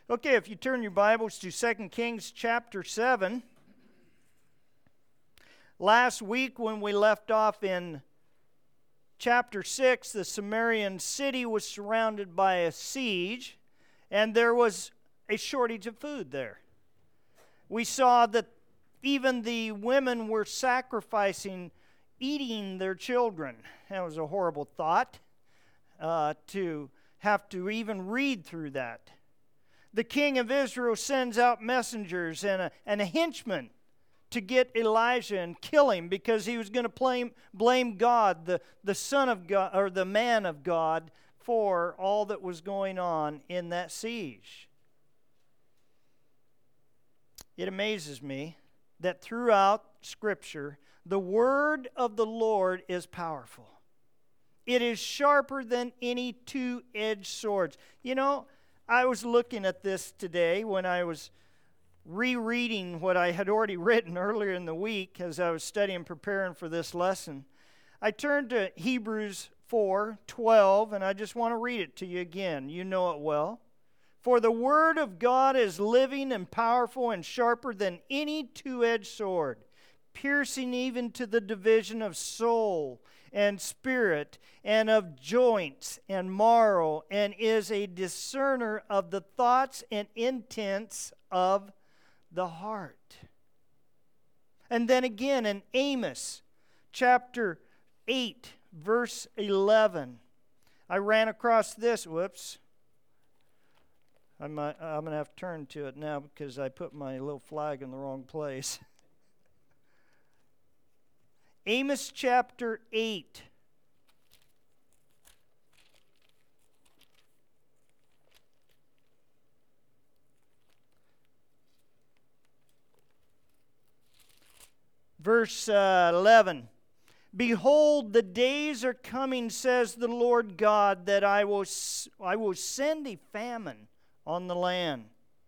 Okay, if you turn your Bibles to 2 Kings chapter 7. Last week when we left off in chapter 6, the Samaritan city was surrounded by a siege, and there was a shortage of food there. We saw that even the women were sacrificing, eating their children. That was a horrible thought to have to even read through that. The king of Israel sends out messengers and a henchman to get Elijah and kill him because he was going to blame God, the son of God, or the man of God, for all that was going on in that siege. It amazes me that throughout Scripture, the word of the Lord is powerful. It is sharper than any two-edged swords. You know, I was looking at this today when I was rereading what I had already written earlier in the week as I was studying and preparing for this lesson. I turned to Hebrews 4:12, and I just want to read it to you again. You know it well. For the word of God is living and powerful and sharper than any two-edged sword, piercing even to the division of soul and spirit and of joints and marrow, and is a discerner of the thoughts and intents of the heart. And then again in Amos chapter 8 verse 11, I ran across this. I'm going to have to turn to it now because I put my little flag in the wrong place. Amos chapter 8. Verse 11. Behold, the days are coming, says the Lord God, that I will send a famine on the land.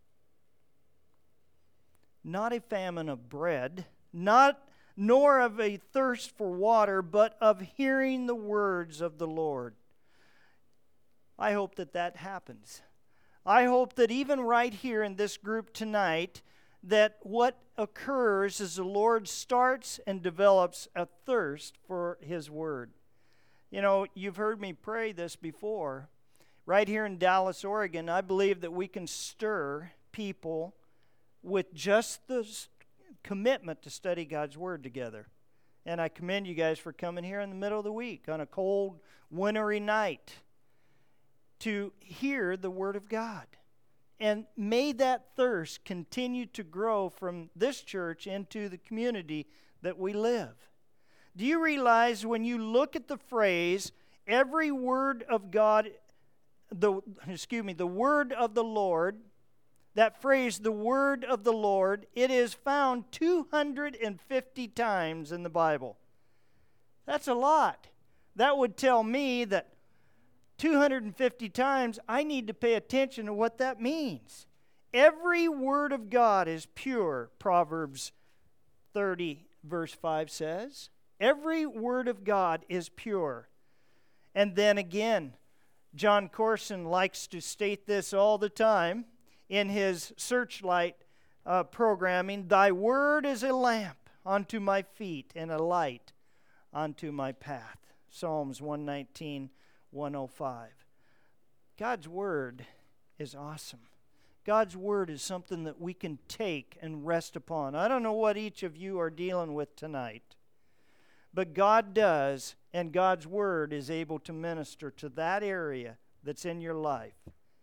Not a famine of bread, nor of a thirst for water, but of hearing the words of the Lord. I hope that happens. I hope that even right here in this group tonight, that what occurs is the Lord starts and develops a thirst for His Word. You know, you've heard me pray this before. Right here in Dallas, Oregon, I believe that we can stir people with just the commitment to study God's Word together. And I commend you guys for coming here in the middle of the week on a cold, wintry night to hear the Word of God. And may that thirst continue to grow from this church into the community that we live. Do you realize when you look at the phrase, every word of God, the word of the Lord, that phrase, the word of the Lord, it is found 250 times in the Bible. That's a lot. That would tell me that 250 times, I need to pay attention to what that means. Every word of God is pure, Proverbs 30, verse 5 says. Every word of God is pure. And then again, John Corson likes to state this all the time in his Searchlight programming. Thy word is a lamp unto my feet and a light unto my path. Psalms 119, 105. God's Word is awesome. God's Word is something that we can take and rest upon. I don't know what each of you are dealing with tonight, but God does, and God's Word is able to minister to that area that's in your life.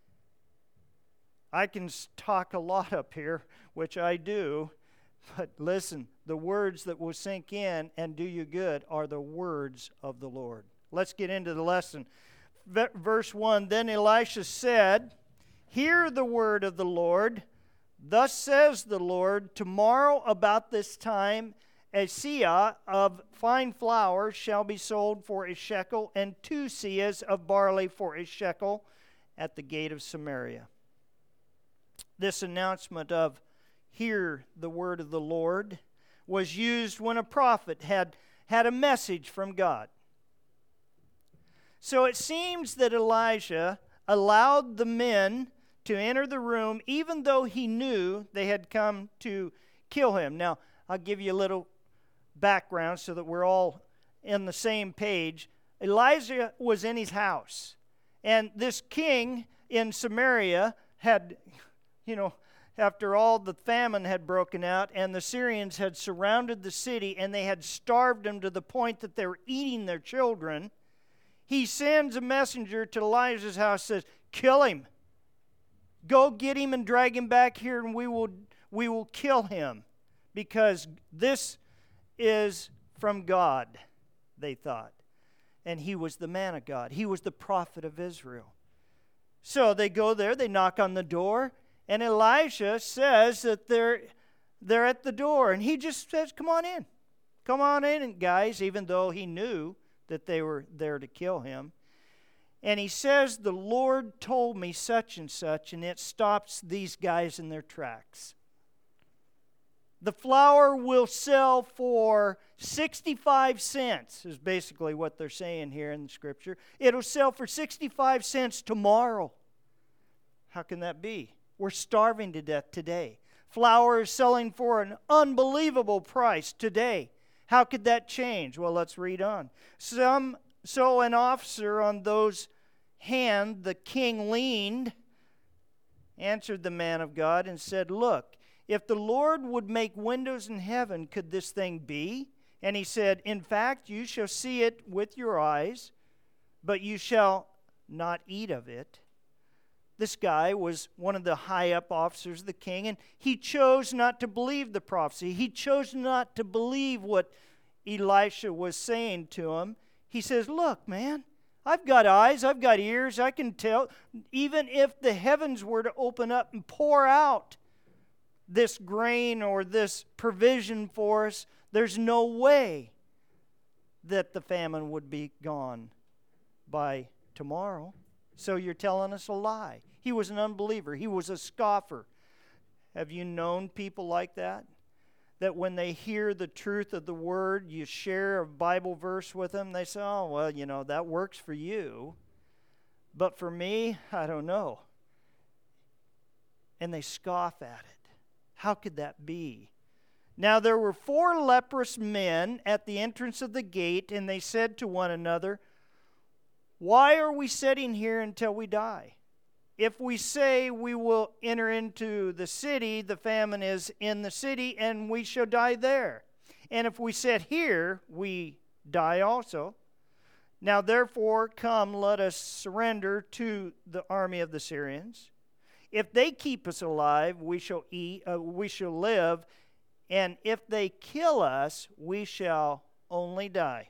I can talk a lot up here, which I do, but listen, the words that will sink in and do you good are the words of the Lord. Let's get into the lesson. Verse 1, Then Elisha said, Hear the word of the Lord. Thus says the Lord, Tomorrow about this time a seah of fine flour shall be sold for a shekel, and 2 seahs of barley for a shekel at the gate of Samaria. This announcement of hear the word of the Lord was used when a prophet had a message from God. So it seems that Elijah allowed the men to enter the room, even though he knew they had come to kill him. Now, I'll give you a little background so that we're all on the same page. Elijah was in his house, and this king in Samaria had, after all the famine had broken out and the Syrians had surrounded the city and they had starved them to the point that they were eating their children, he sends a messenger to Elijah's house, says, kill him. Go get him and drag him back here, and we will kill him, because this is from God, they thought. And he was the man of God. He was the prophet of Israel. So they go there, they knock on the door, and Elijah says that they're at the door. And he just says, come on in. Come on in, guys, even though he knew that they were there to kill him. And he says, the Lord told me such and such, and it stops these guys in their tracks. The flour will sell for 65 cents, is basically what they're saying here in the scripture. It'll sell for 65 cents tomorrow. How can that be? We're starving to death today. Flour is selling for an unbelievable price today. How could that change? Well, let's read on. So an officer on those hand the king leaned, answered the man of God, and said, look, if the Lord would make windows in heaven, could this thing be? And he said, in fact, you shall see it with your eyes, but you shall not eat of it. This guy was one of the high-up officers of the king, and he chose not to believe the prophecy. He chose not to believe what Elisha was saying to him. He says, look, man, I've got eyes, I've got ears, I can tell. Even if the heavens were to open up and pour out this grain or this provision for us, there's no way that the famine would be gone by tomorrow. So you're telling us a lie. He was an unbeliever. He was a scoffer. Have you known people like that? That when they hear the truth of the word, you share a Bible verse with them, they say, oh, well, that works for you. But for me, I don't know. And they scoff at it. How could that be? Now there were 4 leprous men at the entrance of the gate, and they said to one another, why are we sitting here until we die? If we say we will enter into the city, the famine is in the city, and we shall die there. And if we sit here, we die also. Now therefore, come, let us surrender to the army of the Syrians. If they keep us alive, we shall live, and if they kill us, we shall only die.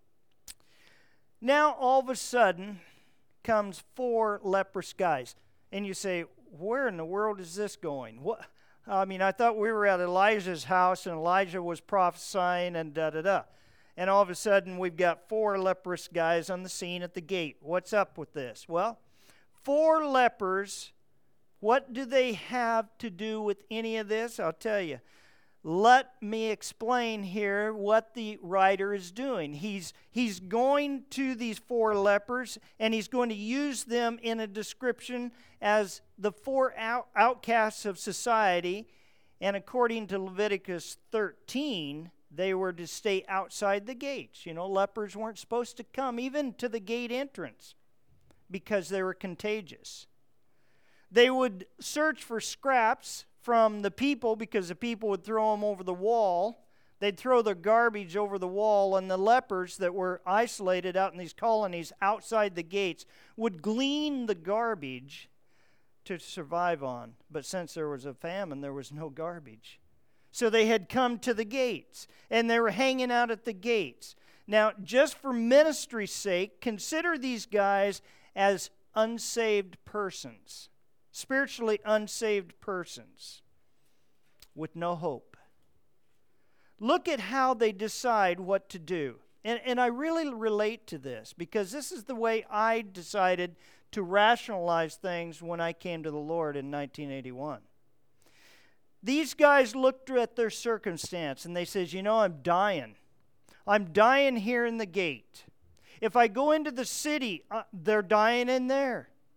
Now, all of a sudden, comes 4 leprous guys. And you say, where in the world is this going? I thought we were at Elijah's house, and Elijah was prophesying, and da-da-da. And all of a sudden, we've got 4 leprous guys on the scene at the gate. What's up with this? Well, 4 lepers. What do they have to do with any of this? I'll tell you. Let me explain here what the writer is doing. He's going to these 4 lepers, and he's going to use them in a description as the 4 outcasts of society. And according to Leviticus 13, they were to stay outside the gates. Lepers weren't supposed to come even to the gate entrance because they were contagious. They would search for scraps from the people because the people would throw them over the wall. They'd throw their garbage over the wall, and the lepers that were isolated out in these colonies outside the gates would glean the garbage to survive on. But since there was a famine, there was no garbage. So they had come to the gates, and they were hanging out at the gates. Now, just for ministry's sake, consider these guys as unsaved persons. Spiritually unsaved persons with no hope. Look at how they decide what to do. And I really relate to this because this is the way I decided to rationalize things when I came to the Lord in 1981. These guys looked at their circumstance and they says, I'm dying. I'm dying here in the gate. If I go into the city, they're dying in there.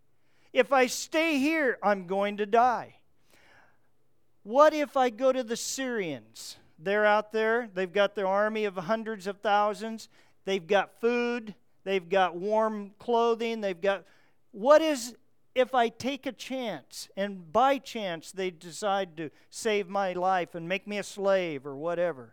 If I stay here, I'm going to die. What if I go to the Syrians? They're out there. They've got their army of hundreds of thousands. They've got food. They've got warm clothing. What is if I take a chance and by chance they decide to save my life and make me a slave or whatever?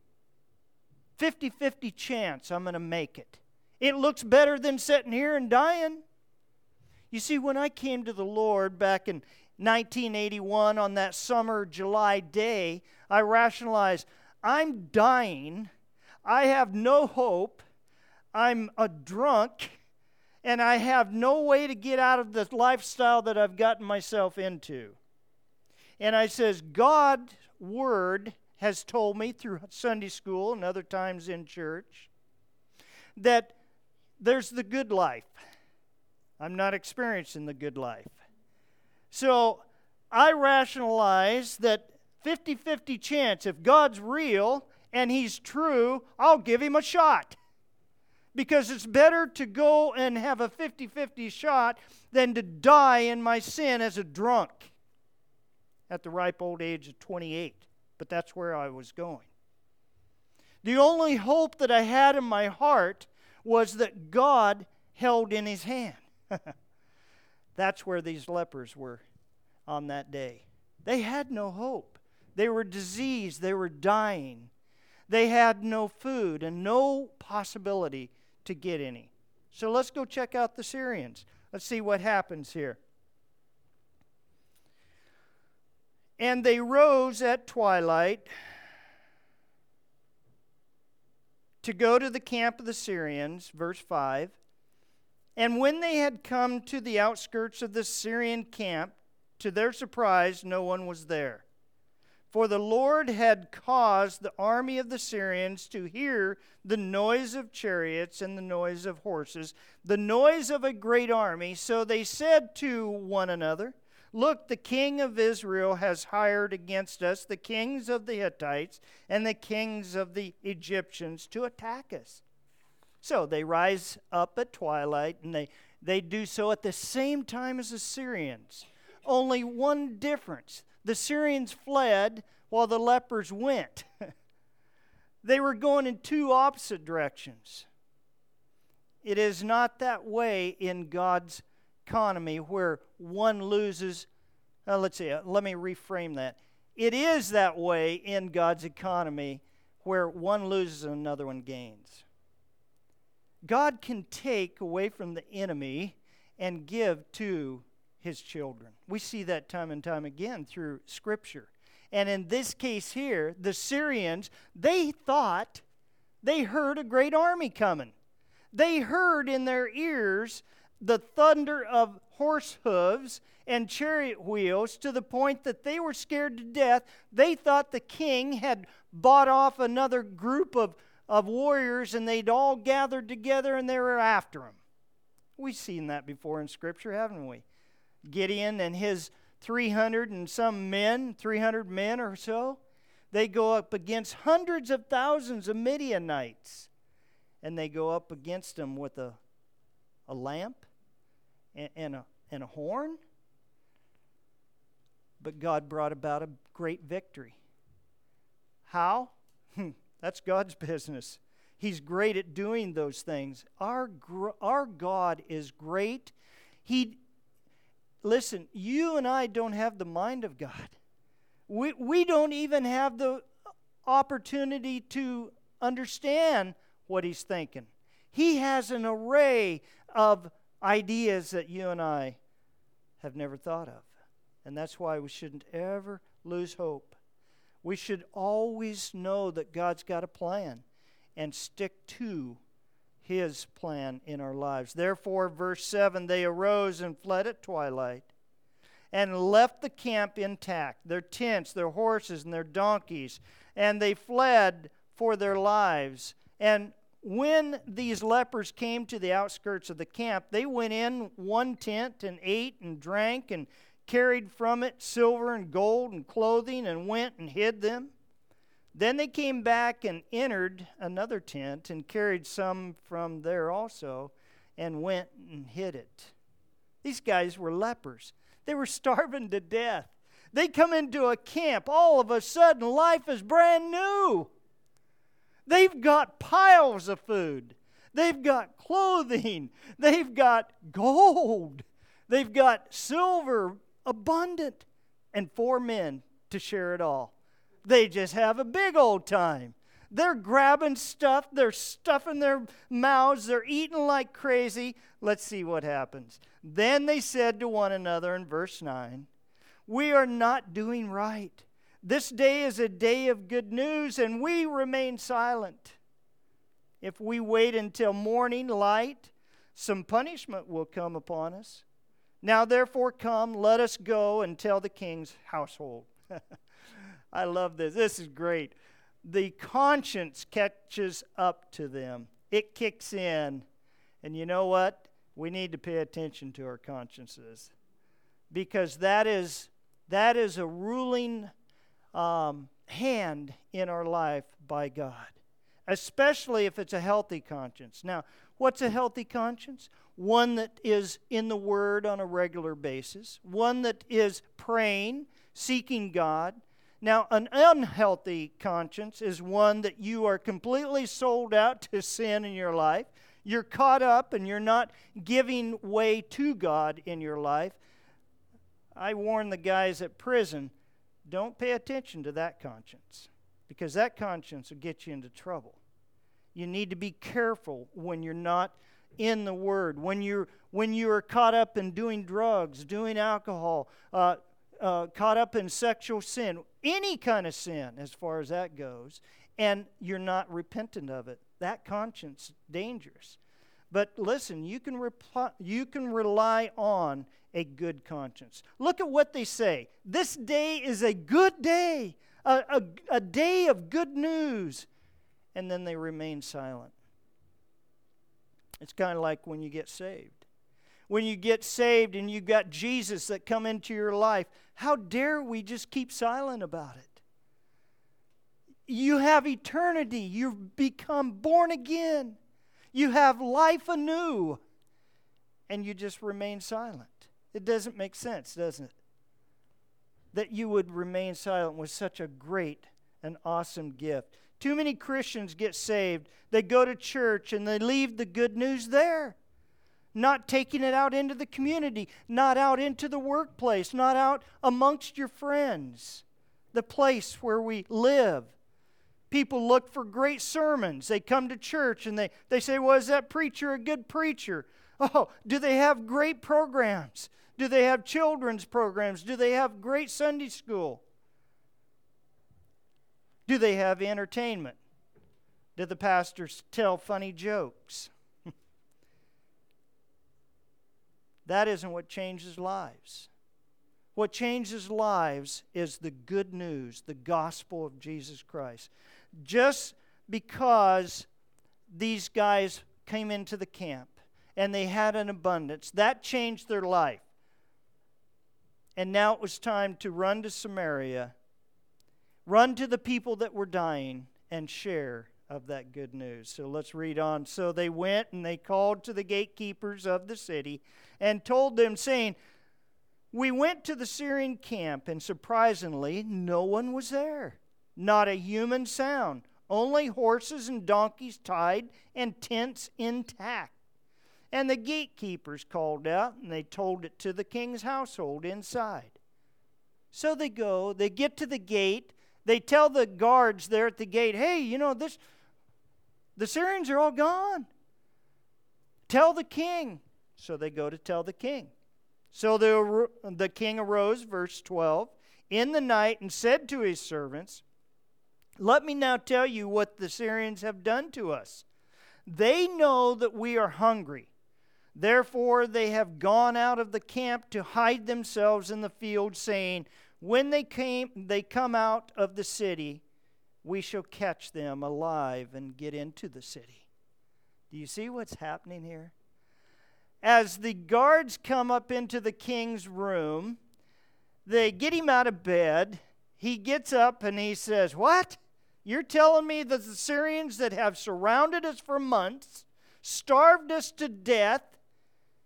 50-50 chance I'm going to make it. It looks better than sitting here and dying. You see, when I came to the Lord back in 1981 on that summer July day, I rationalized, I'm dying, I have no hope, I'm a drunk, and I have no way to get out of the lifestyle that I've gotten myself into. And I says, God's Word has told me through Sunday school and other times in church that there's the good life. I'm not experiencing the good life. So I rationalize that 50-50 chance, if God's real and He's true, I'll give Him a shot. Because it's better to go and have a 50-50 shot than to die in my sin as a drunk at the ripe old age of 28. But that's where I was going. The only hope that I had in my heart was that God held in His hand. That's where these lepers were on that day. They had no hope. They were diseased. They were dying. They had no food and no possibility to get any. So let's go check out the Syrians. Let's see what happens here. And they rose at twilight to go to the camp of the Syrians, verse 5. And when they had come to the outskirts of the Syrian camp, to their surprise, no one was there. For the Lord had caused the army of the Syrians to hear the noise of chariots and the noise of horses, the noise of a great army. So they said to one another, Look, the king of Israel has hired against us the kings of the Hittites and the kings of the Egyptians to attack us. So they rise up at twilight, and they do so at the same time as the Syrians. Only one difference. The Syrians fled while the lepers went. They were going in two opposite directions. It is not that way in God's economy where one loses. Let me reframe that. It is that way in God's economy where one loses and another one gains. God can take away from the enemy and give to His children. We see that time and time again through Scripture. And in this case here, the Syrians, they thought they heard a great army coming. They heard in their ears the thunder of horse hooves and chariot wheels to the point that they were scared to death. They thought the king had bought off another group of warriors, and they'd all gathered together and they were after him. We've seen that before in Scripture, haven't we? Gideon and his 300 men or so, they go up against hundreds of thousands of Midianites, and they go up against them with a lamp and a horn. But God brought about a great victory. How? That's God's business. He's great at doing those things. Our God is great. Listen, you and I don't have the mind of God. We don't even have the opportunity to understand what He's thinking. He has an array of ideas that you and I have never thought of. And that's why we shouldn't ever lose hope. We should always know that God's got a plan and stick to His plan in our lives. Therefore, verse 7, they arose and fled at twilight and left the camp intact, their tents, their horses, and their donkeys, and they fled for their lives. And when these lepers came to the outskirts of the camp, they went in one tent and ate and drank and carried from it silver and gold and clothing and went and hid them. Then they came back and entered another tent and carried some from there also and went and hid it. These guys were lepers. They were starving to death. They come into a camp. All of a sudden, life is brand new. They've got piles of food. They've got clothing. They've got gold. They've got silver, abundant, and 4 men to share it all. They just have a big old time. They're grabbing stuff. They're stuffing their mouths. They're eating like crazy. Let's see what happens. Then they said to one another in verse 9, "We are not doing right. This day is a day of good news, and we remain silent. If we wait until morning light, some punishment will come upon us. Now therefore come, let us go and tell the king's household." I love this. This is great. The conscience catches up to them. It kicks in. And you know what? We need to pay attention to our consciences, because that is a ruling hand in our life by God, especially if it's a healthy conscience. Now, what's a healthy conscience? One that is in the Word on a regular basis, one that is praying, seeking God. Now, an unhealthy conscience is one that you are completely sold out to sin in your life. You're caught up and you're not giving way to God in your life. I warn the guys at prison, don't pay attention to that conscience, because that conscience will get you into trouble. You need to be careful when you're not in the Word, when you are caught up in doing drugs, doing alcohol, caught up in sexual sin, any kind of sin as far as that goes, and you're not repentant of it. That conscience is dangerous. But listen, you can rely on a good conscience. Look at what they say. This day is a good day, a day of good news. And then they remain silent. It's kind of like when you get saved. When you get saved and you've got Jesus that come into your life, how dare we just keep silent about it? You have eternity. You've become born again. You have life anew. And you just remain silent. It doesn't make sense, doesn't it? That you would remain silent was such a great and awesome gift. Too many Christians get saved. They go to church and they leave the good news there. Not taking it out into the community, not out into the workplace, not out amongst your friends, the place where we live. People look for great sermons. They come to church and they say, well, is that preacher a good preacher? Oh, do they have great programs? Do they have children's programs? Do they have great Sunday school? Do they have entertainment? Do the pastors tell funny jokes? That isn't what changes lives. What changes lives is the good news, the gospel of Jesus Christ. Just because these guys came into the camp and they had an abundance, that changed their life. And now it was time to run to Samaria, run to the people that were dying, and share of that good news. So let's read on. So they went and they called to the gatekeepers of the city and told them, saying, we went to the Syrian camp, and surprisingly, no one was there. Not a human sound. Only horses and donkeys tied and tents intact. And the gatekeepers called out, and they told it to the king's household inside. So they go, they get to the gate, they tell the guards there at the gate, hey, the Syrians are all gone. Tell the king. So they go to tell the king. So the king arose, verse 12, in the night and said to his servants, let me now tell you what the Syrians have done to us. They know that we are hungry. Therefore they have gone out of the camp to hide themselves in the field, saying, when they come out of the city, we shall catch them alive and get into the city. Do you see what's happening here? As the guards come up into the king's room, they get him out of bed. He gets up and he says, what? You're telling me that the Syrians that have surrounded us for months, starved us to death,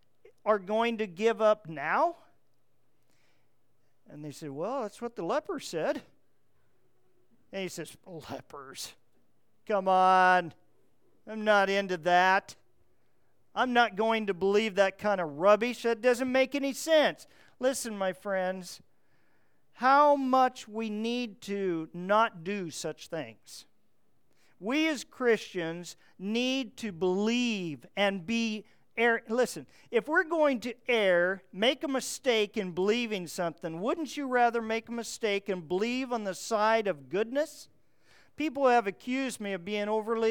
are going to give up now? And they said, well, that's what the leper said. And he says, lepers, come on. I'm not into that. I'm not going to believe that kind of rubbish. That doesn't make any sense. Listen, my friends, how much we need to not do such things. We as Christians need to believe and be listen, if we're going to err, make a mistake in believing something, wouldn't you rather make a mistake and believe on the side of goodness? People have accused me of being overly,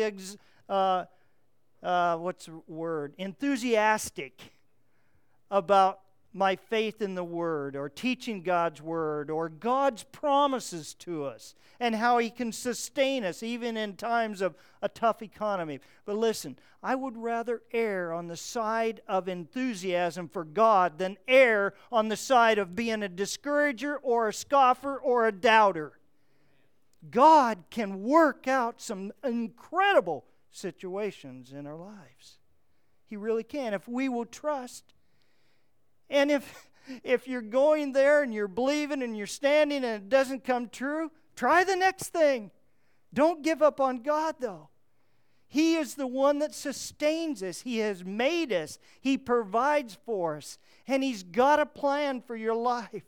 enthusiastic about my faith in the Word, or teaching God's Word, or God's promises to us, and how He can sustain us even in times of a tough economy. But listen, I would rather err on the side of enthusiasm for God than err on the side of being a discourager or a scoffer or a doubter. God can work out some incredible situations in our lives. He really can, if we will trust. And if you're going there and you're believing and you're standing and it doesn't come true, try the next thing. Don't give up on God, though. He is the one that sustains us. He has made us. He provides for us. And He's got a plan for your life.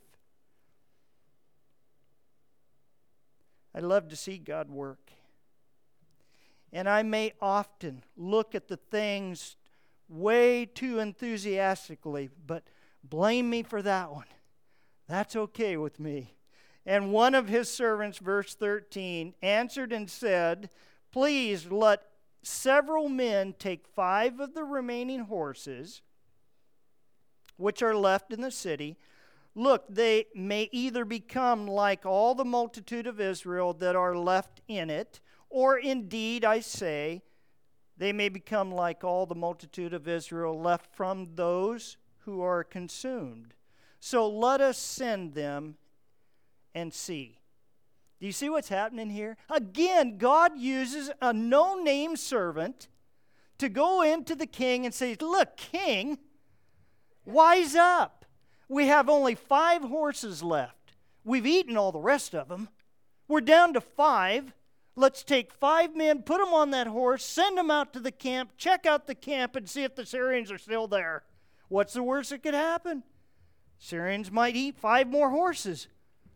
I love to see God work. And I may often look at the things way too enthusiastically, but blame me for that one. That's okay with me. And one of His servants, verse 13, answered and said, please let several men take 5 of the remaining horses which are left in the city. Look, they may either become like all the multitude of Israel that are left in it, or indeed, I say, they may become like all the multitude of Israel left from those who are consumed. So let us send them and see. Do you see what's happening here? Again, God uses a no-name servant to go into the king and say, look, king, wise up. We have only 5 horses left. We've eaten all the rest of them. We're down to 5. Let's take 5 men, put them on that horse, send them out to the camp, check out the camp, and see if the Syrians are still there. What's the worst that could happen? Syrians might eat 5 more horses.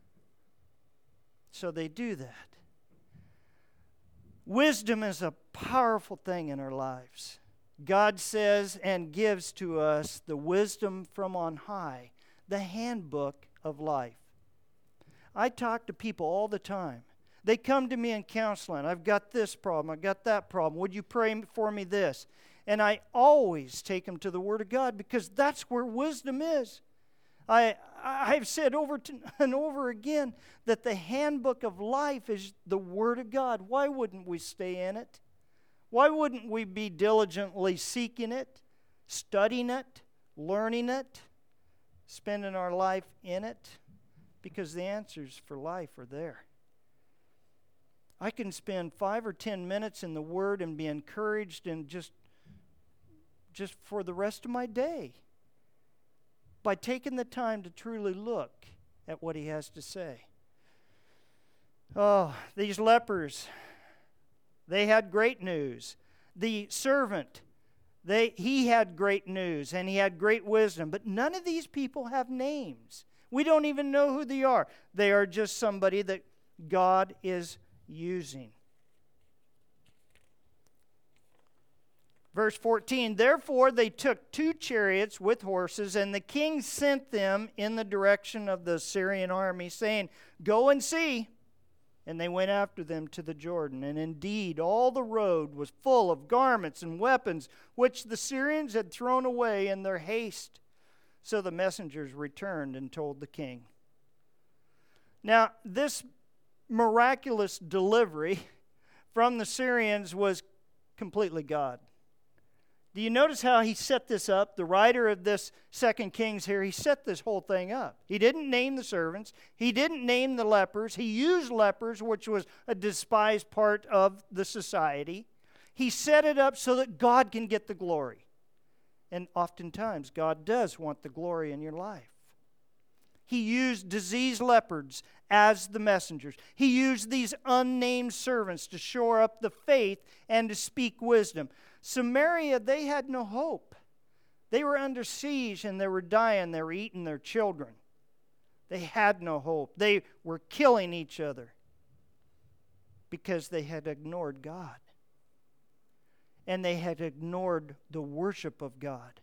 So they do that. Wisdom is a powerful thing in our lives. God says and gives to us the wisdom from on high, the handbook of life. I talk to people all the time. They come to me in counseling. I've got this problem. I've got that problem. Would you pray for me this? And I always take them to the Word of God, because that's where wisdom is. I've said over and over again that the handbook of life is the Word of God. Why wouldn't we stay in it? Why wouldn't we be diligently seeking it, studying it, learning it, spending our life in it? Because the answers for life are there. I can spend 5 or 10 minutes in the Word and be encouraged and just for the rest of my day by taking the time to truly look at what He has to say. Oh, these lepers, they had great news. The servant, he had great news and he had great wisdom, but none of these people have names. We don't even know who they are. They are just somebody that God is using. Verse 14, therefore they took 2 chariots with horses, and the king sent them in the direction of the Syrian army, saying, go and see. And they went after them to the Jordan. And indeed, all the road was full of garments and weapons, which the Syrians had thrown away in their haste. So the messengers returned and told the king. Now, this miraculous delivery from the Syrians was completely God. Do you notice how he set this up? The writer of this 2 Kings here, he set this whole thing up. He didn't name the servants. He didn't name the lepers. He used lepers, which was a despised part of the society. He set it up so that God can get the glory. And oftentimes, God does want the glory in your life. He used diseased lepers as the messengers. He used these unnamed servants to shore up the faith and to speak wisdom. Samaria, they had no hope. They were under siege and they were dying. They were eating their children. They had no hope. They were killing each other because they had ignored God. And they had ignored the worship of God.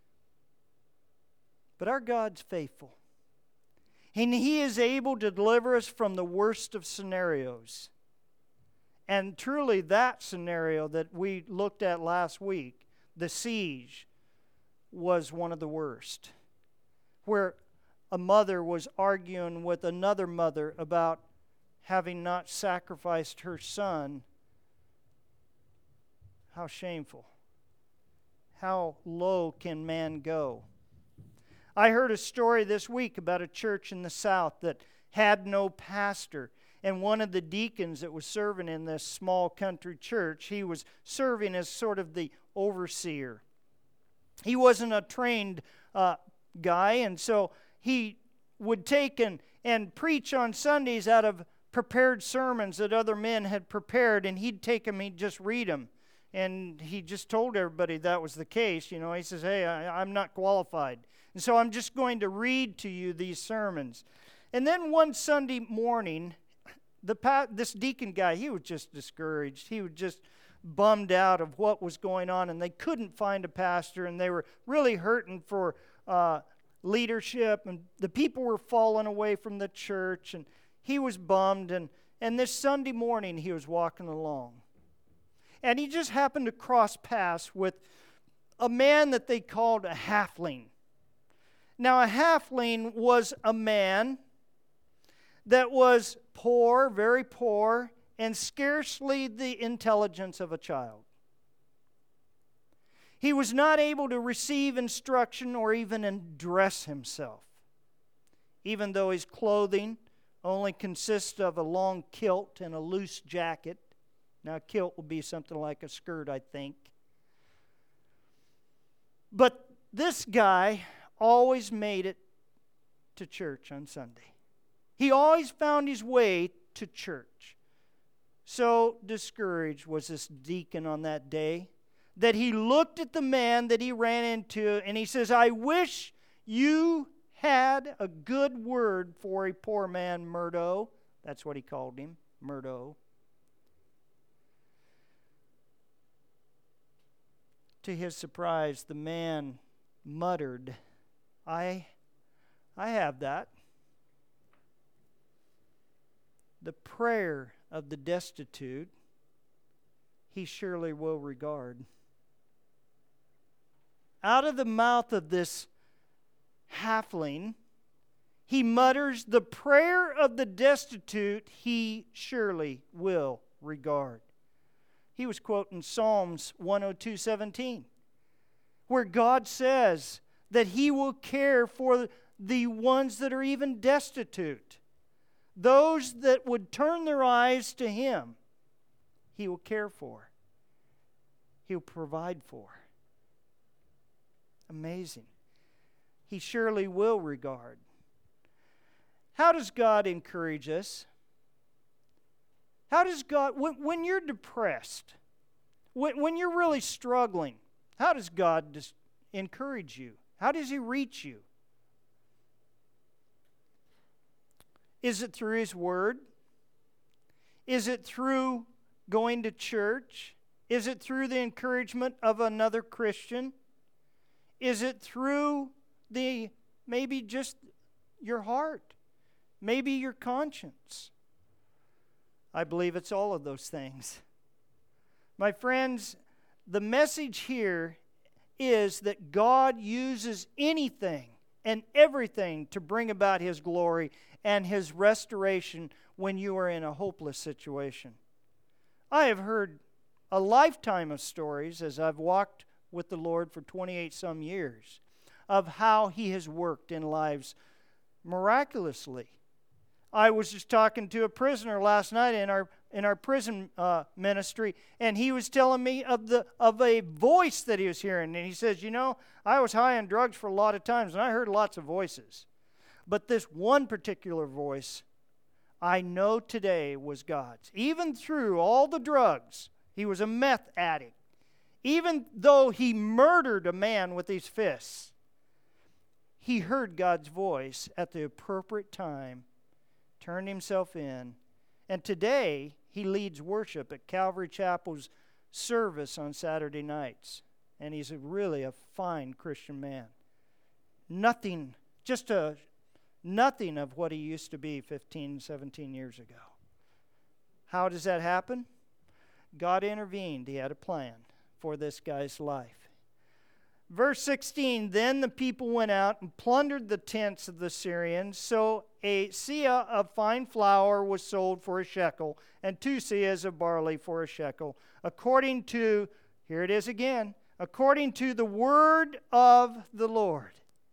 But our God's faithful. And He is able to deliver us from the worst of scenarios. And truly that scenario that we looked at last week, the siege, was one of the worst. Where a mother was arguing with another mother about having not sacrificed her son. How shameful. How low can man go? I heard a story this week about a church in the South that had no pastor. And one of the deacons that was serving in this small country church, he was serving as sort of the overseer. He wasn't a trained guy, and so he would take and preach on Sundays out of prepared sermons that other men had prepared, and he'd take them, he'd just read them. And he just told everybody that was the case. You know, he says, hey, I'm not qualified. And so I'm just going to read to you these sermons. And then one Sunday morning, this deacon guy, he was just discouraged. He was just bummed out of what was going on, and they couldn't find a pastor, and they were really hurting for leadership, and the people were falling away from the church, and he was bummed. And this Sunday morning, he was walking along. And he just happened to cross paths with a man that they called a halfling. Now, a halfling was a man that was poor, very poor, and scarcely the intelligence of a child. He was not able to receive instruction or even dress himself, even though his clothing only consists of a long kilt and a loose jacket. Now, a kilt would be something like a skirt, I think. But this guy always made it to church on Sunday. He always found his way to church. So discouraged was this deacon on that day that he looked at the man that he ran into and he says, I wish you had a good word for a poor man, Murdo. That's what he called him, Murdo. To his surprise, the man muttered, I have that. The prayer of the destitute, he surely will regard. Out of the mouth of this halfling, he mutters, the prayer of the destitute, he surely will regard. He was quoting Psalms 102:17, where God says that He will care for the ones that are even destitute. Those that would turn their eyes to Him, He will care for. He'll provide for. Amazing. He surely will regard. How does God encourage us? How does God, when you're depressed, when you're really struggling, how does God encourage you? How does He reach you? Is it through His Word? Is it through going to church? Is it through the encouragement of another Christian? Is it through maybe just your heart? Maybe your conscience? I believe it's all of those things. My friends, the message here is that God uses anything and everything to bring about His glory and His restoration when you are in a hopeless situation. I have heard a lifetime of stories as I've walked with the Lord for 28 some years of how He has worked in lives miraculously. I was just talking to a prisoner last night in our prison ministry, and he was telling me of a voice that he was hearing. And he says, you know, I was high on drugs for a lot of times, and I heard lots of voices. But this one particular voice, I know today was God's. Even through all the drugs, he was a meth addict. Even though he murdered a man with his fists, he heard God's voice at the appropriate time, turned himself in, and today he leads worship at Calvary Chapel's service on Saturday nights. And he's really a fine Christian man. Nothing of what he used to be 15, 17 years ago. How does that happen? God intervened. He had a plan for this guy's life. Verse 16, then the people went out and plundered the tents of the Syrians. So a seah of fine flour was sold for a shekel, and 2 seahs of barley for a shekel, according to, here it is again, according to the word of the Lord.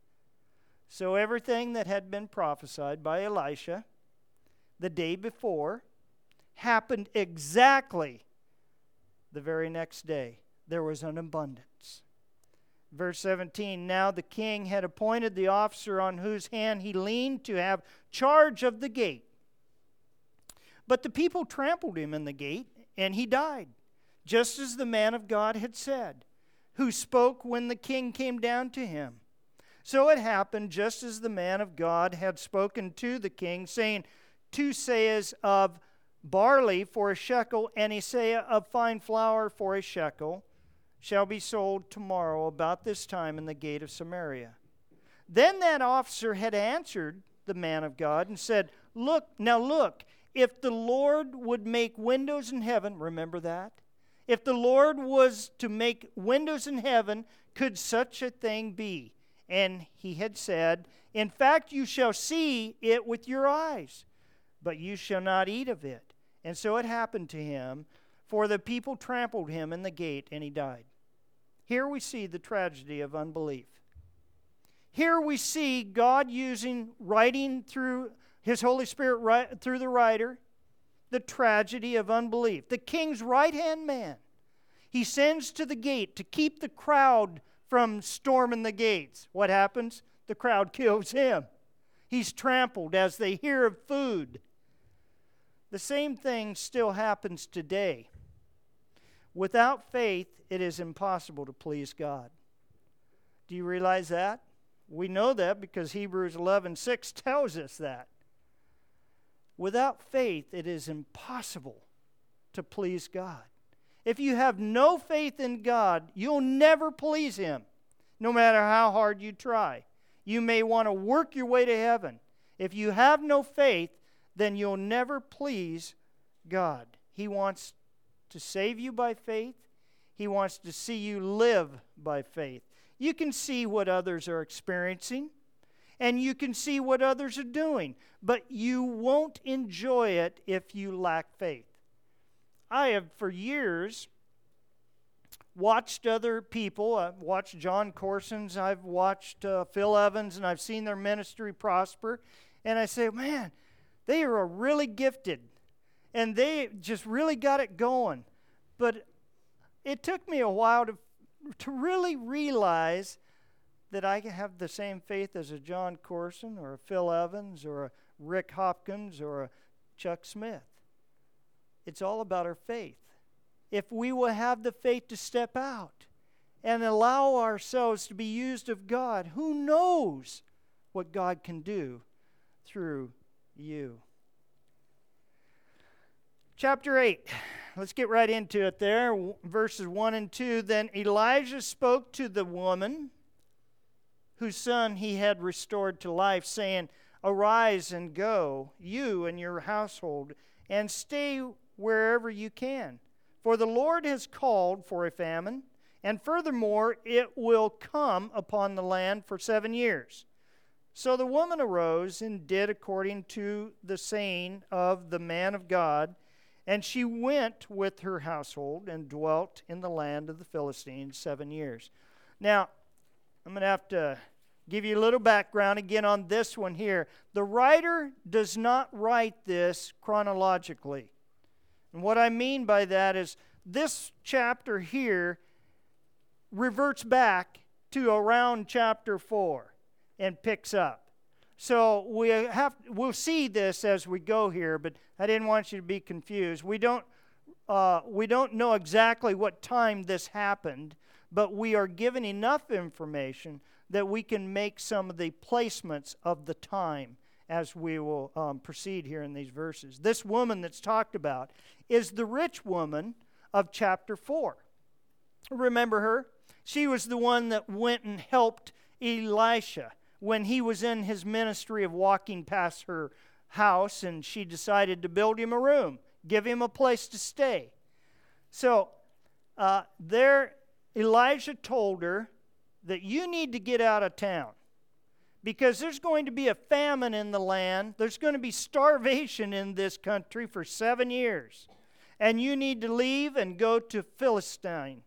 So everything that had been prophesied by Elisha the day before happened exactly the very next day. There was an abundance. Verse 17, now the king had appointed the officer on whose hand he leaned to have charge of the gate. But the people trampled him in the gate, and he died, just as the man of God had said, who spoke when the king came down to him. So it happened just as the man of God had spoken to the king, saying, 2 seahs of barley for a shekel, and a seah of fine flour for a shekel, shall be sold tomorrow about this time in the gate of Samaria. Then that officer had answered the man of God and said, look, if the Lord would make windows in heaven, remember that? If the Lord was to make windows in heaven, could such a thing be? And he had said, in fact, you shall see it with your eyes, but you shall not eat of it. And so it happened to him, for the people trampled him in the gate, and he died. Here we see the tragedy of unbelief. Here we see God writing through His Holy Spirit, through the writer, the tragedy of unbelief. The king's right-hand man, he sends to the gate to keep the crowd from storming the gates. What happens? The crowd kills him. He's trampled as they hear of food. The same thing still happens today. Without faith, it is impossible to please God. Do you realize that? We know that because Hebrews 11:6 tells us that. Without faith, it is impossible to please God. If you have no faith in God, you'll never please Him, no matter how hard you try. You may want to work your way to heaven. If you have no faith, then you'll never please God. He wants to save you by faith. He wants to see you live by faith. You can see what others are experiencing, and you can see what others are doing, but you won't enjoy it if you lack faith. I have for years watched other people. I've watched John Corson's, I've watched Phil Evans, and I've seen their ministry prosper, and I say, man, they are really gifted. And they just really got it going. But it took me a while to really realize that I can have the same faith as a John Corson or a Phil Evans or a Rick Hopkins or a Chuck Smith. It's all about our faith. If we will have the faith to step out and allow ourselves to be used of God, who knows what God can do through you. Chapter 8, let's get right into it there, verses 1 and 2. Then Elijah spoke to the woman whose son he had restored to life, saying, arise and go, you and your household, and stay wherever you can. For the Lord has called for a famine, and furthermore it will come upon the land for 7 years. So the woman arose and did according to the saying of the man of God, and she went with her household and dwelt in the land of the Philistines 7 years. Now, I'm going to have to give you a little background again on this one here. The writer does not write this chronologically. And what I mean by that is this chapter here reverts back to around chapter 4 and picks up. So we'll see this as we go here, but I didn't want you to be confused. We don't know exactly what time this happened, but we are given enough information that we can make some of the placements of the time as we will proceed here in these verses. This woman that's talked about is the rich woman of chapter 4. Remember her? She was the one that went and helped Elisha when he was in his ministry of walking past her house, and she decided to build him a room, give him a place to stay. So there, Elijah told her that you need to get out of town because there's going to be a famine in the land. There's going to be starvation in this country for 7 years. And you need to leave and go to Philistine.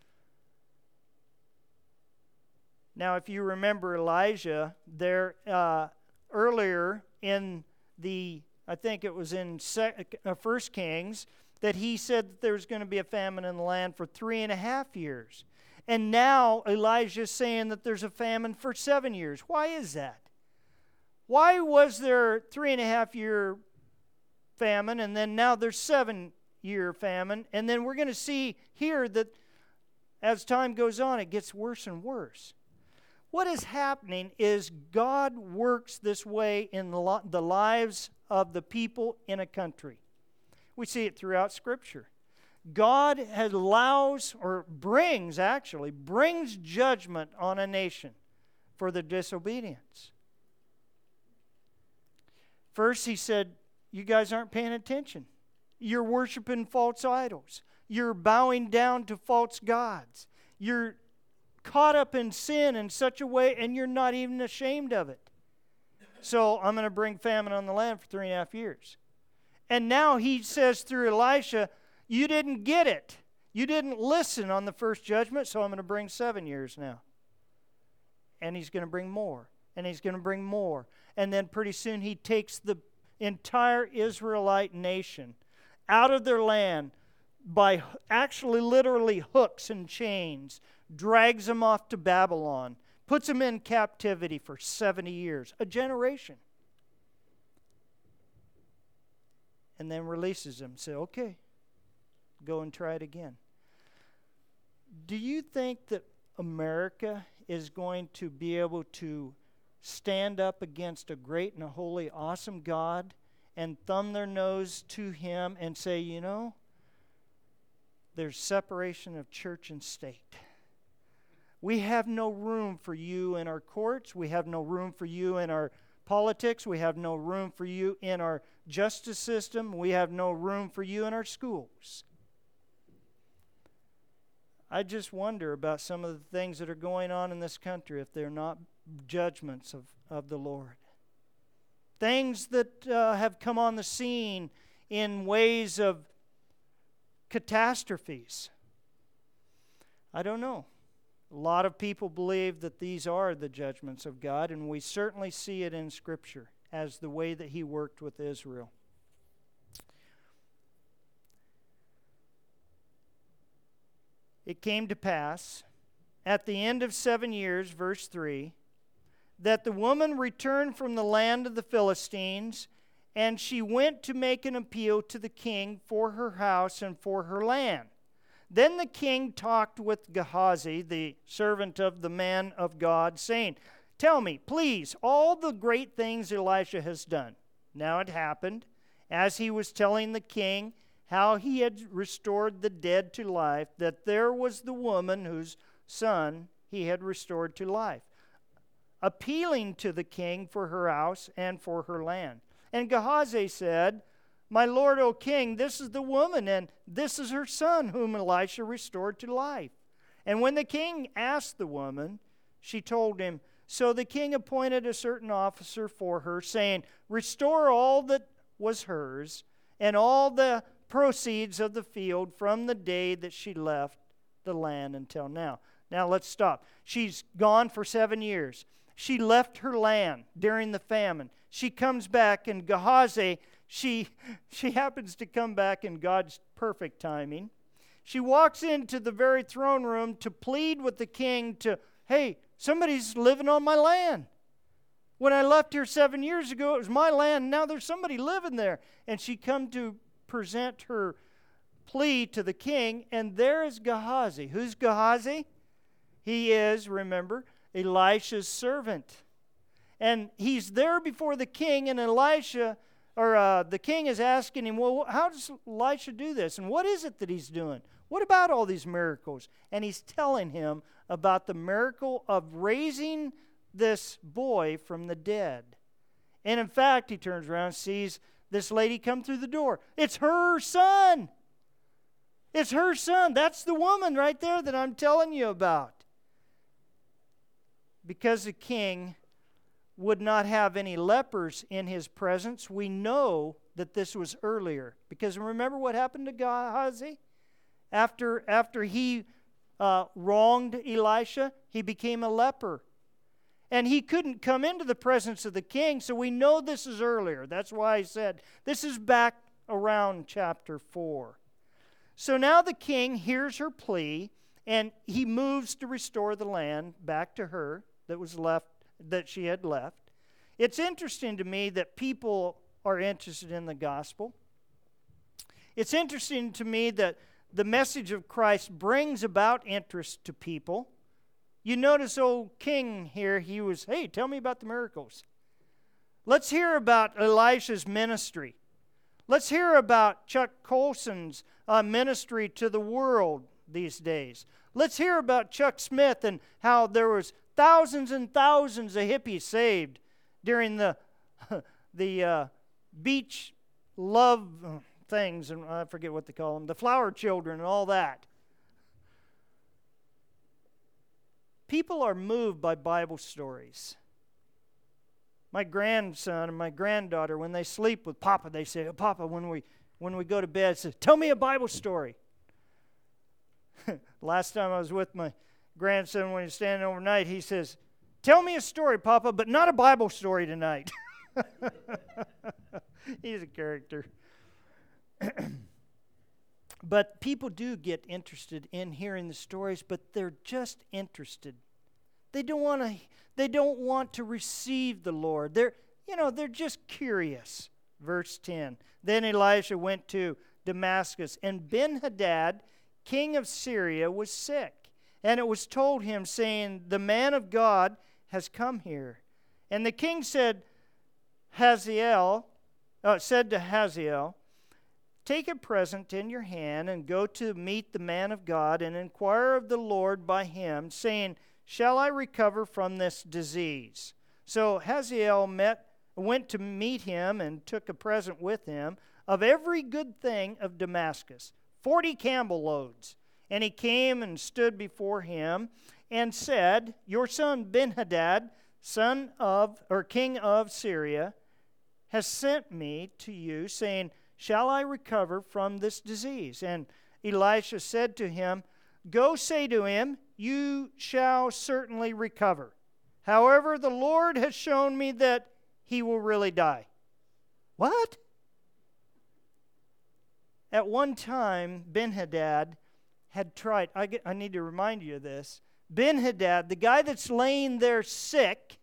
Now, if you remember Elijah, there earlier in I think it was in 1 Kings, that he said that there was going to be a famine in the land for 3.5 years. And now Elijah is saying that there's a famine for 7 years. Why is that? Why was there 3.5-year famine and then now there's 7-year famine? And then we're going to see here that as time goes on, it gets worse and worse. What is happening is God works this way in the lives of the people in a country. We see it throughout Scripture. God allows or brings judgment on a nation for the disobedience. First, he said, you guys aren't paying attention. You're worshiping false idols. You're bowing down to false gods. You're caught up in sin in such a way, and you're not even ashamed of it. So I'm going to bring famine on the land for 3.5 years. And now he says through Elisha, you didn't get it. You didn't listen on the first judgment, so I'm going to bring 7 years now. And he's going to bring more. And he's going to bring more. And then pretty soon he takes the entire Israelite nation out of their land by actually literally hooks and chains, drags them off to Babylon, puts them in captivity for 70 years, a generation. And then releases them. Say, okay, go and try it again. Do you think that America is going to be able to stand up against a great and a holy, awesome God and thumb their nose to Him and say, you know, there's separation of church and state. We have no room for you in our courts. We have no room for you in our politics. We have no room for you in our justice system. We have no room for you in our schools. I just wonder about some of the things that are going on in this country if they're not judgments of the Lord. Things that have come on the scene in ways of catastrophes. I don't know. A lot of people believe that these are the judgments of God, and we certainly see it in Scripture as the way that He worked with Israel. It came to pass, at the end of 7 years, verse 3, that the woman returned from the land of the Philistines, and she went to make an appeal to the king for her house and for her land. Then the king talked with Gehazi, the servant of the man of God, saying, tell me, please, all the great things Elisha has done. Now it happened, as he was telling the king how he had restored the dead to life, that there was the woman whose son he had restored to life, appealing to the king for her house and for her land. And Gehazi said, my lord, O king, this is the woman, and this is her son, whom Elisha restored to life. And when the king asked the woman, she told him. So the king appointed a certain officer for her, saying, restore all that was hers, and all the proceeds of the field from the day that she left the land until now. Now let's stop. She's gone for 7 years. She left her land during the famine. She comes back, and Gehazi she happens to come back in God's perfect timing. She walks into the very throne room to plead with the king to, hey, somebody's living on my land. When I left here 7 years ago, it was my land. Now there's somebody living there. And she come to present her plea to the king, and there is Gehazi. Who's Gehazi? He is, remember, Elisha's servant. And he's there before the king, and the king is asking him, well, how does Elisha do this? And what is it that he's doing? What about all these miracles? And he's telling him about the miracle of raising this boy from the dead. And in fact, he turns around and sees this lady come through the door. It's her son. It's her son. That's the woman right there that I'm telling you about. Because the king would not have any lepers in his presence, we know that this was earlier. Because remember what happened to Gehazi? After he wronged Elisha, he became a leper. And he couldn't come into the presence of the king, so we know this is earlier. That's why I said this is back around chapter 4. So now the king hears her plea, and he moves to restore the land back to her that she had left. It's interesting to me that people are interested in the gospel. It's interesting to me that the message of Christ brings about interest to people. You notice old king here, he was, hey, tell me about the miracles. Let's hear about Elisha's ministry. Let's hear about Chuck Colson's ministry to the world these days. Let's hear about Chuck Smith and how there was thousands and thousands of hippies saved during the beach love things, and I forget what they call them, the flower children and all that. People are moved by Bible stories. My grandson and my granddaughter, when they sleep with Papa, they say, oh, Papa, when we go to bed, say, tell me a Bible story. Last time I was with my grandson when he was standing overnight, he says, tell me a story, Papa, but not a Bible story tonight. He's a character. But people do get interested in hearing the stories, but they're just interested. They don't want to receive the Lord. They're just curious. Verse 10. Then Elisha went to Damascus, and Ben-Hadad, king of Syria, was sick. And it was told him, saying, the man of God has come here. And the king said to Hazael, take a present in your hand and go to meet the man of God and inquire of the Lord by him, saying, shall I recover from this disease? So Hazael went to meet him and took a present with him of every good thing of Damascus, 40 camel loads. And he came and stood before him and said, your son Ben-Hadad, king of Syria, has sent me to you, saying, shall I recover from this disease? And Elisha said to him, go say to him, you shall certainly recover. However, the Lord has shown me that he will really die. What? At one time, Ben-Hadad had tried, I need to remind you of this. Ben-Hadad, the guy that's laying there sick,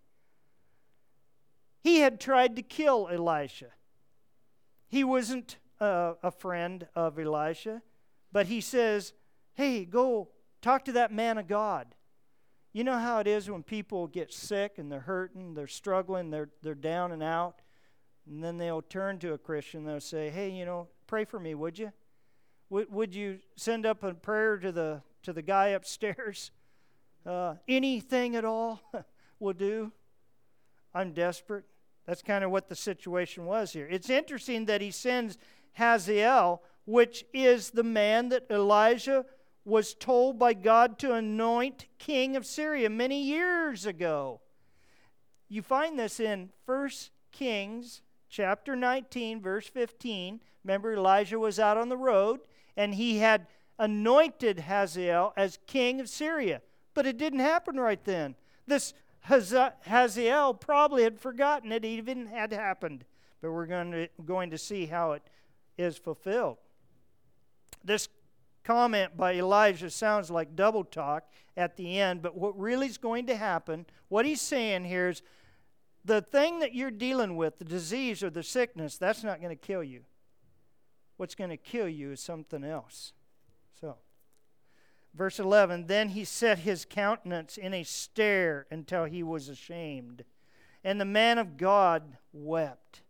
he had tried to kill Elisha. He wasn't a friend of Elisha, but he says, hey, go talk to that man of God. You know how it is when people get sick and they're hurting, they're struggling, they're down and out, and then they'll turn to a Christian, they'll say, hey, pray for me, would you? Would you send up a prayer to the guy upstairs? Anything at all will do. I'm desperate. That's kind of what the situation was here. It's interesting that he sends Hazael, which is the man that Elijah was told by God to anoint king of Syria many years ago. You find this in 1 Kings chapter 19, verse 15. Remember, Elijah was out on the road, and he had anointed Hazael as king of Syria. But it didn't happen right then. This Hazael probably had forgotten it even had happened, but we're going to see how it is fulfilled. This comment by Elijah sounds like double talk at the end, but what really is going to happen, what he's saying here is, the thing that you're dealing with, the disease or the sickness, that's not going to kill you. What's going to kill you is something else. So, verse 11, then he set his countenance in a stare until he was ashamed, and the man of God wept.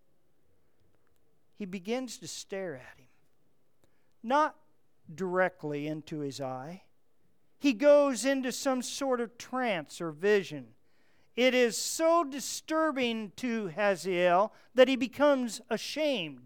He begins to stare at him, not directly into his eye. He goes into some sort of trance or vision. It is so disturbing to Hazael that he becomes ashamed.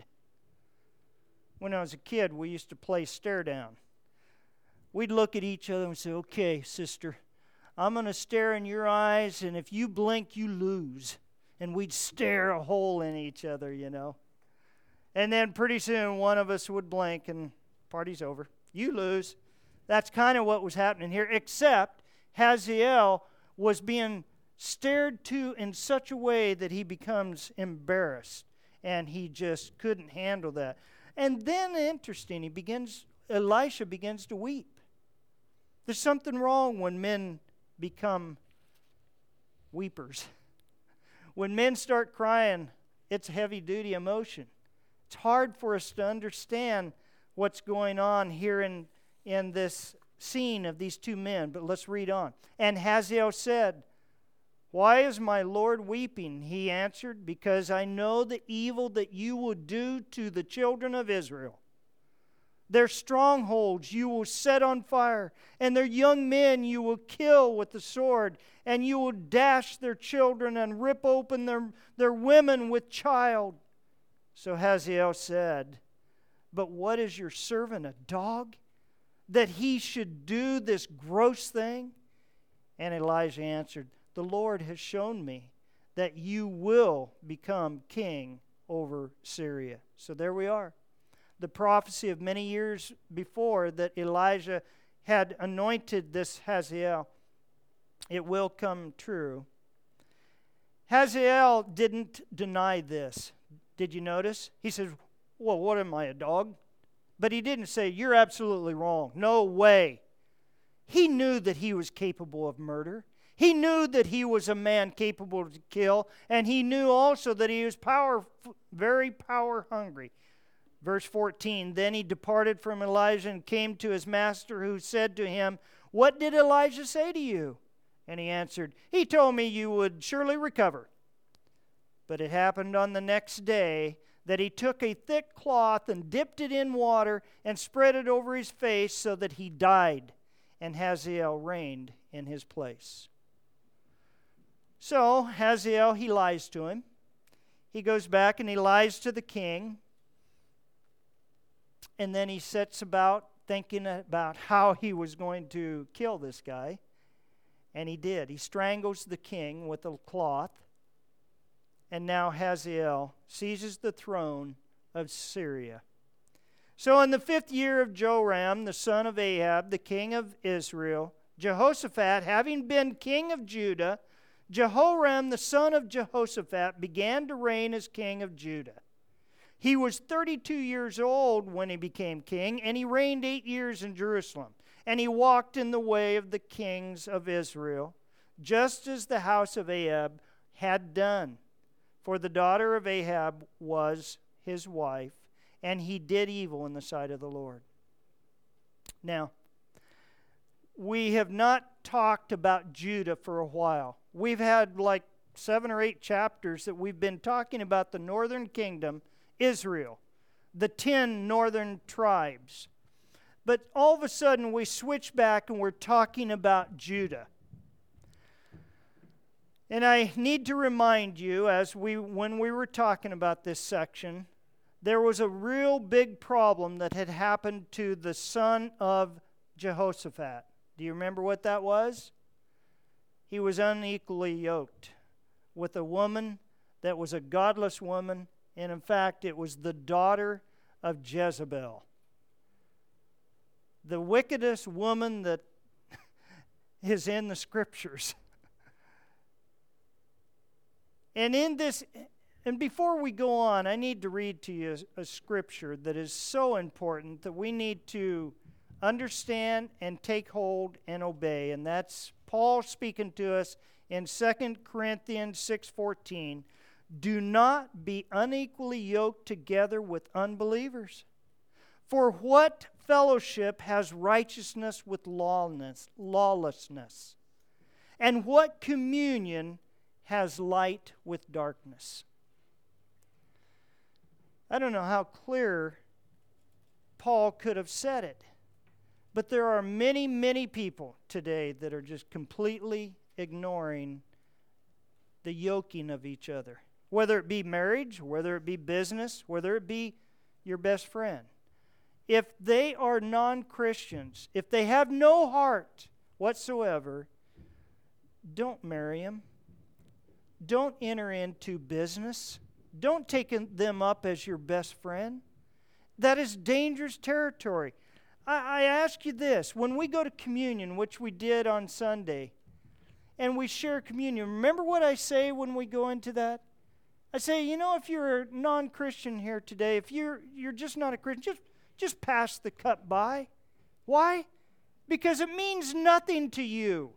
When I was a kid, we used to play stare down. We'd look at each other and say, okay, sister, I'm going to stare in your eyes, and if you blink, you lose. And we'd stare a hole in each other, you know. And then pretty soon one of us would blink and party's over. You lose. That's kind of what was happening here, except Hazael was being stared to in such a way that he becomes embarrassed, and he just couldn't handle that. And then, interesting, Elisha begins to weep. There's something wrong when men become weepers. When men start crying, it's heavy-duty emotion. It's hard for us to understand what's going on here in this scene of these two men, but let's read on. And Hazael said, why is my Lord weeping? He answered, because I know the evil that you will do to the children of Israel. Their strongholds you will set on fire, and their young men you will kill with the sword, and you will dash their children and rip open their women with child. So Hazael said, but what is your servant, a dog, that he should do this gross thing? And Elijah answered, the Lord has shown me that you will become king over Syria. So there we are. The prophecy of many years before that Elijah had anointed this Hazael, it will come true. Hazael didn't deny this. Did you notice? He says, well, what am I, a dog? But he didn't say, you're absolutely wrong. No way. He knew that he was capable of murder. He knew that he was a man capable to kill, and he knew also that he was very power hungry. Verse 14, then he departed from Elijah and came to his master, who said to him, what did Elijah say to you? And he answered, he told me you would surely recover. But it happened on the next day that he took a thick cloth and dipped it in water and spread it over his face so that he died, and Hazael reigned in his place. So Hazael, he lies to him. He goes back and he lies to the king. And then he sets about thinking about how he was going to kill this guy. And he did. He strangles the king with a cloth. And now Hazael seizes the throne of Syria. So in the 5th year of Joram, the son of Ahab, the king of Israel, Jehoshaphat, having been king of Judah, Jehoram, the son of Jehoshaphat, began to reign as king of Judah. He was 32 years old when he became king, and he reigned 8 years in Jerusalem. And he walked in the way of the kings of Israel, just as the house of Ahab had done. For the daughter of Ahab was his wife, and he did evil in the sight of the Lord. Now, we have not talked about Judah for a while. We've had like 7 or 8 chapters that we've been talking about the northern kingdom, Israel, the 10 northern tribes. But all of a sudden we switch back and we're talking about Judah. And I need to remind you, when we were talking about this section, there was a real big problem that had happened to the son of Jehoshaphat. Do you remember what that was? He was unequally yoked with a woman that was a godless woman, and in fact, it was the daughter of Jezebel, the wickedest woman that is in the scriptures. And in this, And before we go on, I need to read to you a scripture that is so important that we need to understand and take hold and obey. And that's Paul speaking to us in 2 Corinthians 6:14. Do not be unequally yoked together with unbelievers. For what fellowship has righteousness with lawlessness? And what communion has light with darkness? I don't know how clear Paul could have said it, but there are many, many people today that are just completely ignoring the yoking of each other, whether it be marriage, whether it be business, whether it be your best friend. If they are non-Christians, if they have no heart whatsoever, don't marry them. Don't enter into business. Don't take them up as your best friend. That is dangerous territory. I ask you this. When we go to communion, which we did on Sunday, and we share communion, remember what I say when we go into that? I say, if you're a non-Christian here today, if you're just not a Christian, just pass the cup by. Why? Because it means nothing to you.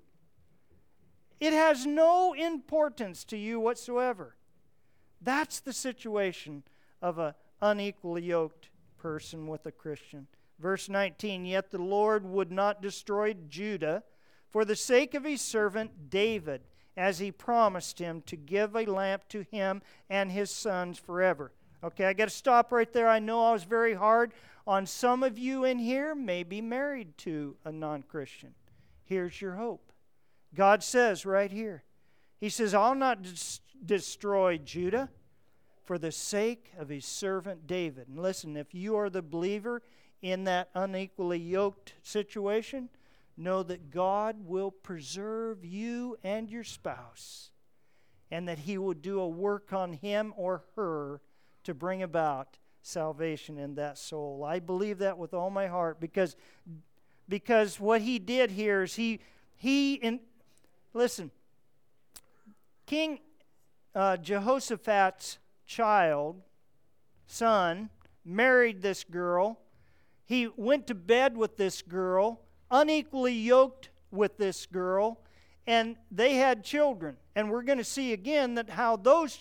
It has no importance to you whatsoever. That's the situation of an unequally yoked person with a Christian. Verse 19, yet the Lord would not destroy Judah for the sake of his servant David, as he promised him to give a lamp to him and his sons forever. Okay, I got to stop right there. I know I was very hard on some of you in here, may be married to a non-Christian. Here's your hope. God says right here, He says, I'll not destroy Judah for the sake of his servant David. And listen, if you are the believer in that unequally yoked situation, know that God will preserve you and your spouse, and that He will do a work on him or her to bring about salvation in that soul. I believe that with all my heart, because what He did here is listen, King Jehoshaphat's son, married this girl. He went to bed with this girl, unequally yoked with this girl, and they had children. And we're going to see again that how those